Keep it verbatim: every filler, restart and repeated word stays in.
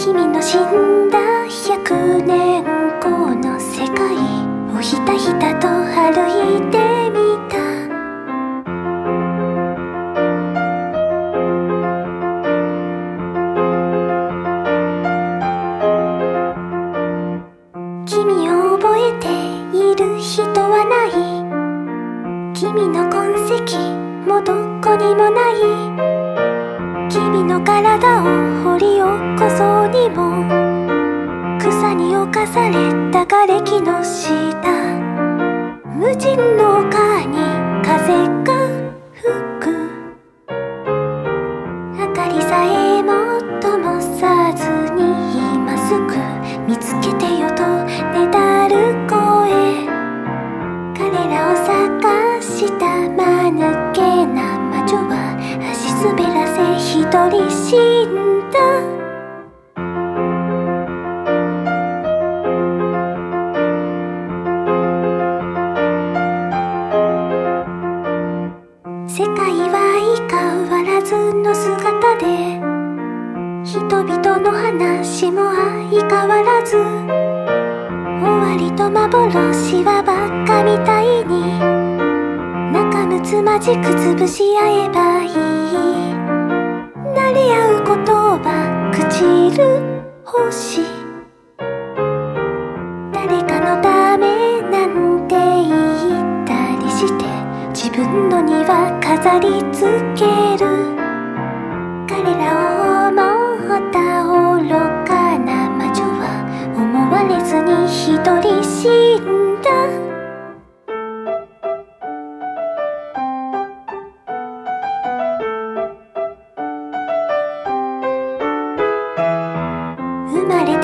君の死んだ百年後の世界をひたひたと歩いてみた。君を覚えている人はない。君の痕跡もどこにもない。君の体を掘り起こそうにも草に侵された瓦礫の下、無人の丘に風が吹く。明かりさえも灯さずに今すぐ見つけてよとねだる声。彼らを探した間抜けな魔女は足滑らせ一人死んだ。世界は相変わらずの姿で、人々の話も相変わらず。終わりと幻はバカみたいに仲睦まじく潰し合えばいい。慣れ合う言葉朽ちる星、誰かのためなんて言ったりして自分の庭飾りつける。彼らを思った愚かな魔女は思われずに一人死んだ。生まれ